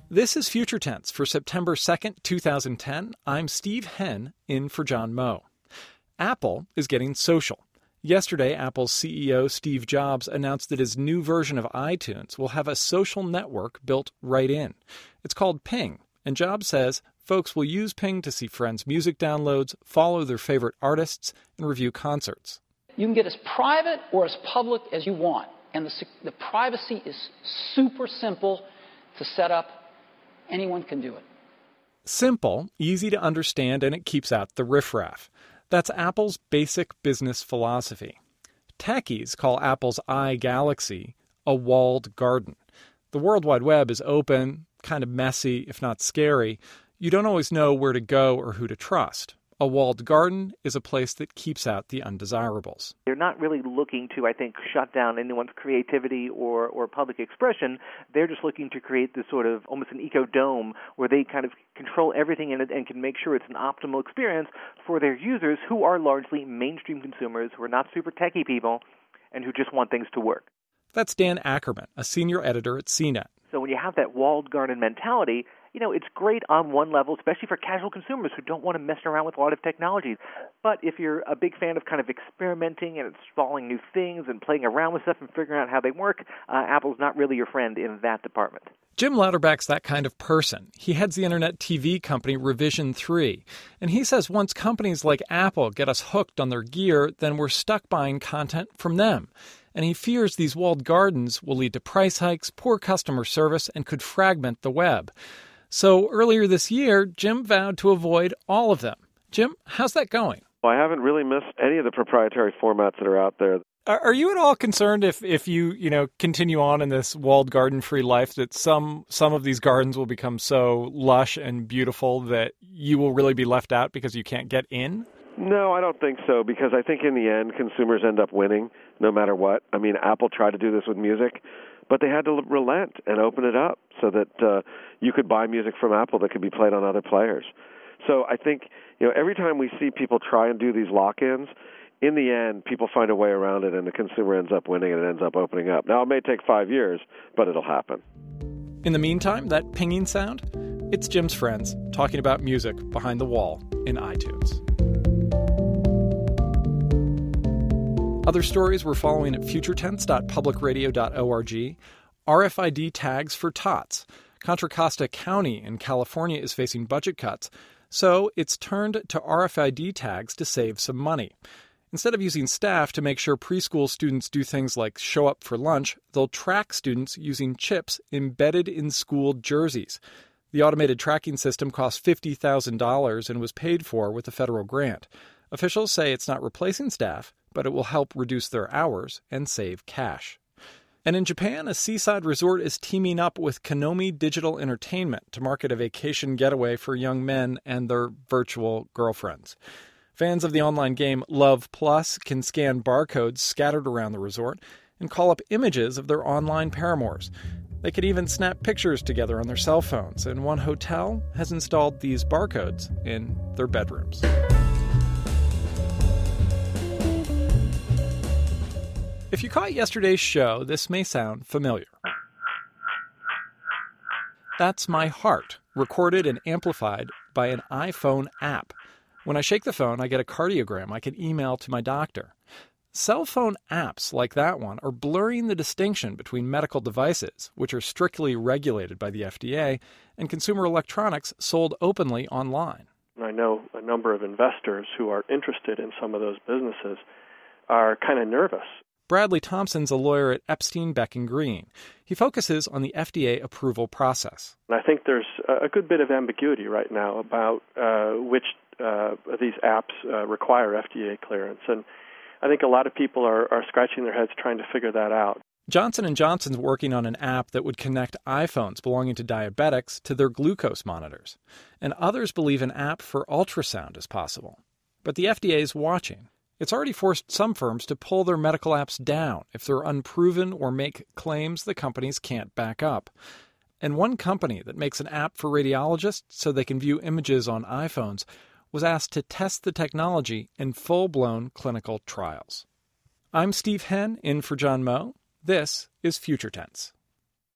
This is Future Tense for September 2nd, 2010. I'm Steve Henn, in for John Moe. Apple is getting social. Yesterday, Apple's CEO Steve Jobs announced that his new version of iTunes will have a social network built right in. It's called Ping, and Jobs says folks will use Ping to see friends' music downloads, follow their favorite artists, and review concerts. You can get as private or as public as you want, and the privacy is super simple to set up. Anyone can do it. Simple, easy to understand, and it keeps out the riffraff. That's Apple's basic business philosophy. Techies call Apple's iGalaxy a walled garden. The World Wide Web is open, kind of messy, if not scary. You don't always know where to go or who to trust. A walled garden is a place that keeps out the undesirables. They're not really looking to, I think, shut down anyone's creativity or public expression. They're just looking to create this sort of almost an eco-dome where they kind of control everything in it and can make sure it's an optimal experience for their users, who are largely mainstream consumers, who are not super techie people, and who just want things to work. That's Dan Ackerman, a senior editor at CNET. So when you have that walled garden mentality, it's great on one level, especially for casual consumers who don't want to mess around with a lot of technologies. But if you're a big fan of kind of experimenting and installing new things and playing around with stuff and figuring out how they work, Apple's not really your friend in that department. Jim Louderback's that kind of person. He heads the internet TV company Revision 3. And he says once companies like Apple get us hooked on their gear, then we're stuck buying content from them. And he fears these walled gardens will lead to price hikes, poor customer service, and could fragment the web. So earlier this year, Jim vowed to avoid all of them. Jim, how's that going? Well, I haven't really missed any of the proprietary formats that are out there. Are you at all concerned if you continue on in this walled garden-free life that some of these gardens will become so lush and beautiful that you will really be left out because you can't get in? No, I don't think so, because I think in the end, consumers end up winning no matter what. I mean, Apple tried to do this with music, but they had to relent and open it up so that you could buy music from Apple that could be played on other players. So I think, every time we see people try and do these lock-ins, in the end, people find a way around it and the consumer ends up winning and it ends up opening up. Now, it may take 5 years, but it'll happen. In the meantime, that pinging sound, it's Jim's friends talking about music behind the wall in iTunes. Other stories we're following at futuretense.publicradio.org. RFID tags for tots. Contra Costa County in California is facing budget cuts, so it's turned to RFID tags to save some money. Instead of using staff to make sure preschool students do things like show up for lunch, they'll track students using chips embedded in school jerseys. The automated tracking system cost $50,000 and was paid for with a federal grant. Officials say it's not replacing staff, but it will help reduce their hours and save cash. And in Japan, a seaside resort is teaming up with Konami Digital Entertainment to market a vacation getaway for young men and their virtual girlfriends. Fans of the online game Love Plus can scan barcodes scattered around the resort and call up images of their online paramours. They could even snap pictures together on their cell phones, and one hotel has installed these barcodes in their bedrooms. If you caught yesterday's show, this may sound familiar. That's my heart, recorded and amplified by an iPhone app. When I shake the phone, I get a cardiogram I can email to my doctor. Cell phone apps like that one are blurring the distinction between medical devices, which are strictly regulated by the FDA, and consumer electronics sold openly online. I know a number of investors who are interested in some of those businesses are kind of nervous. Bradley Thompson's a lawyer at Epstein, Beck & Green. He focuses on the FDA approval process. I think there's a good bit of ambiguity right now about which of these apps require FDA clearance. And I think a lot of people are scratching their heads trying to figure that out. Johnson & Johnson's working on an app that would connect iPhones belonging to diabetics to their glucose monitors. And others believe an app for ultrasound is possible. But the FDA is watching. It's already forced some firms to pull their medical apps down if they're unproven or make claims the companies can't back up. And one company that makes an app for radiologists so they can view images on iPhones was asked to test the technology in full-blown clinical trials. I'm Steve Henn, in for John Moe. This is Future Tense.